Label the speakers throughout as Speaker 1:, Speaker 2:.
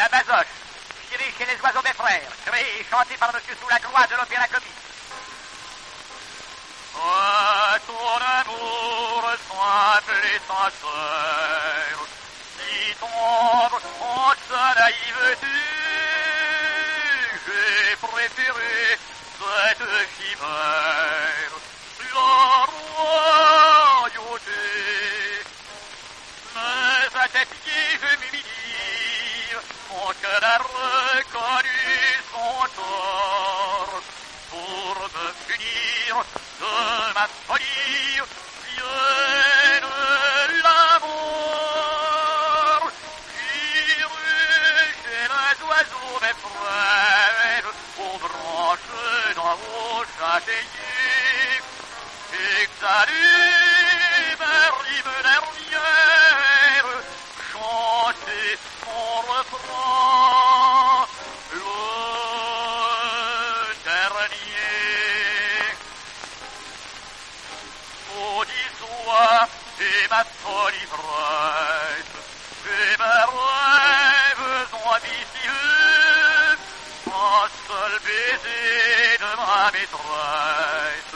Speaker 1: La basoche, tirée chez les oiseaux mes frères, créée et chantée par Monsieur Soulacroix de l'Opéra Comique.
Speaker 2: Oh, ton amour simple et sincère, si tendre en sa naïveté, j'ai préféré cette chimère, la royauté. Mais à tes pieds je m'humilie, mon cœur a reconnu son tort. Pour me punir de ma folie, vienne la mort. J'irai chez les oiseaux mes frères, aux branches d'en haut châtaigniers, exhaler ma rime dernière, chanter mon refrain, le dernier. Maudit soit et ma folie brève, et mes rêves ambitieux, un seul baiser de ma maîtresse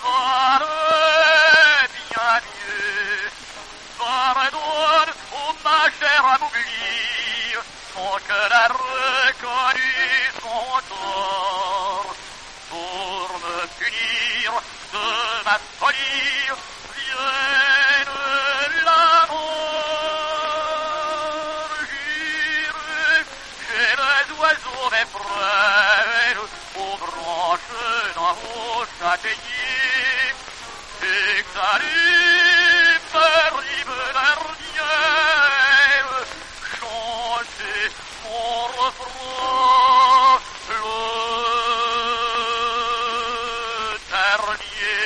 Speaker 2: valait bien mieux. Pardonne, oh ma chère amoublie, mon cœur a reconnu son tort. Pour me punir de ma folie, vienne la mort. J'irai chez les oiseaux mes frères, aux branches d'en haut châtaigniers, exhaler ma rime dernière, chanter mon refrain, le dernier.